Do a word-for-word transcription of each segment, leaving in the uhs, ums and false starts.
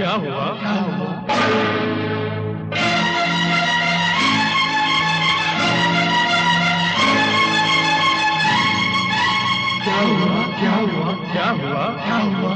क्या हुआ? क्या हुआ? क्या हुआ? क्या हुआ? क्या हुआ? क्या हुआ?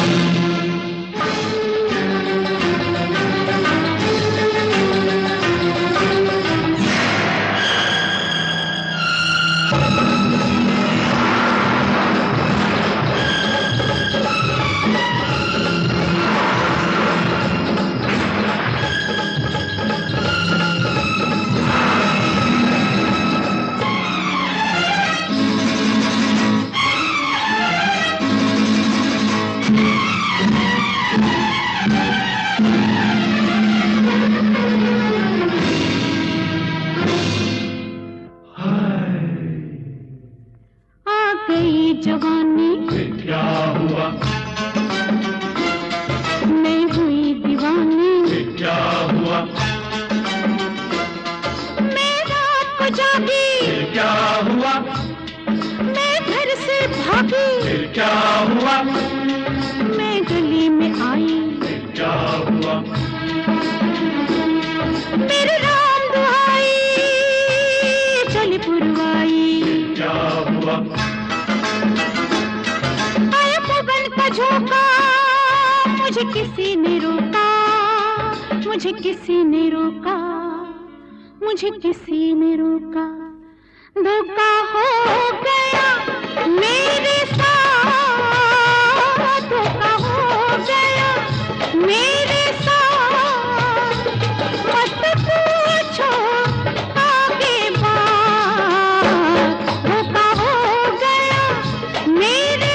जवानी क्या हुआ? मैं हुई दीवानी क्या हुआ? मैं रात को जागी क्या हुआ? मैं घर से भागी क्या हुआ? मैं गली में आई क्या हुआ? मेरे राम दुहाई चली पुरवाई क्या हुआ? झोंका मुझे किसी ने रोका, मुझे किसी ने रोका, मुझे किसी ने रोका। धोखा हो गया मेरे साथ, धोखा हो गया मेरे साथ। मत पूछो आगे बात, धोखा हो गया मेरे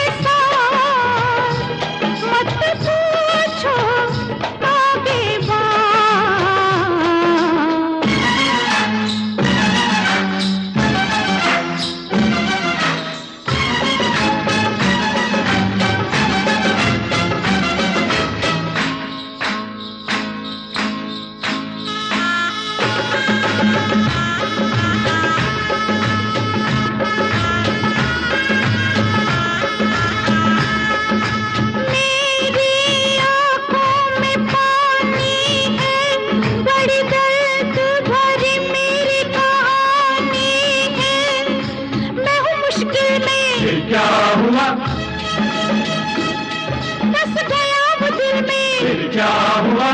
क्या हुआ? बस गया वो दिल में फिर क्या हुआ?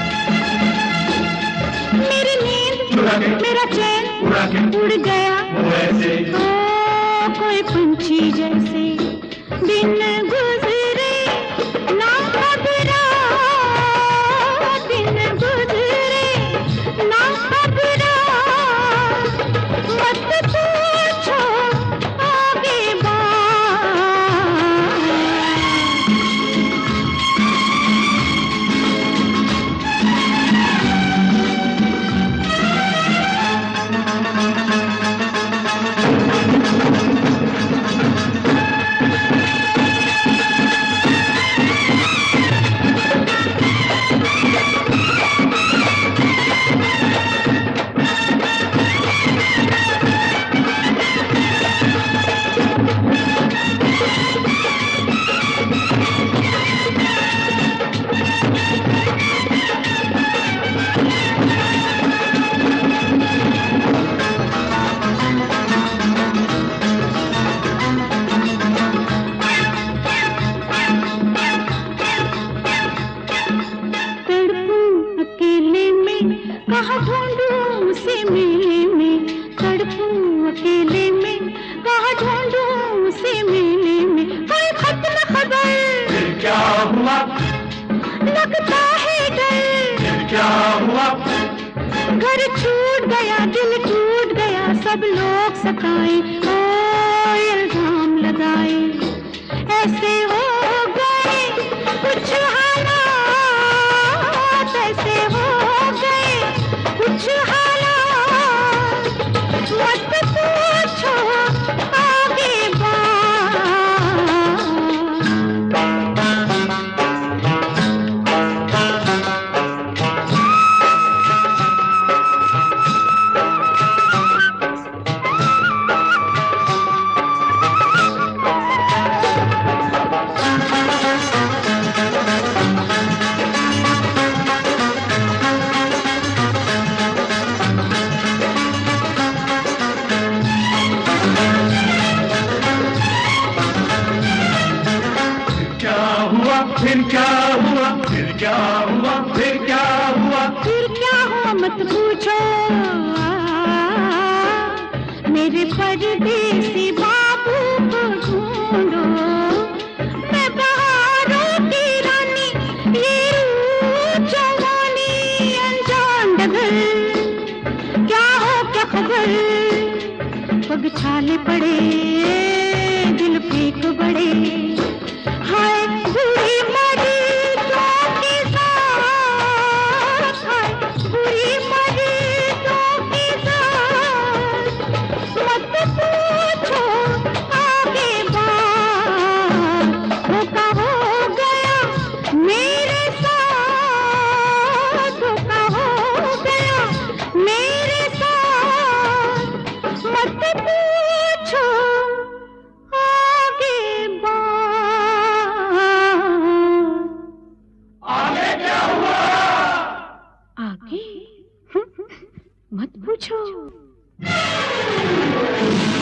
मेरी नींद मेरा चैन उड़ गया वैसे ओ कोई पंछी जैसे दिन गुजरे ना खबरा, दिन गुजरे ना खबरा। मत पूछो आगे बात। कहाँ ढूंढूं उसे मेले में, तड़पूं अकेले में। कहाँ ढूंढूं उसे मेले में, कोई खत न खबर। फिर क्या हुआ? लगता है डर। फिर क्या हुआ? घर छूट गया, दिल टूट गया, सब लोग सताए, ओ इल्जाम लगाए। ऐसे हो गए कुछ हालात, ऐसे हो कुछ हालात। मत पूछो आगे बात। मत पूछो मेरे परदेसी बाबू को ढूंढो। मैं बहारों की रानी ये रूप जवानी अनजान डगर, क्या हो क्या खबर। पग छाले पड़े दिल फेंक बड़े, हाय बुरी मर्दों के साथ, हाय बुरी मर्दों के साथ। मत पूछो आगे बात, धोखा हो गया मेरे साथ, धोखा हो गया मेरे साथ। मत पूछो आगे बात। आगे क्या हुआ? आगे मत पूछो।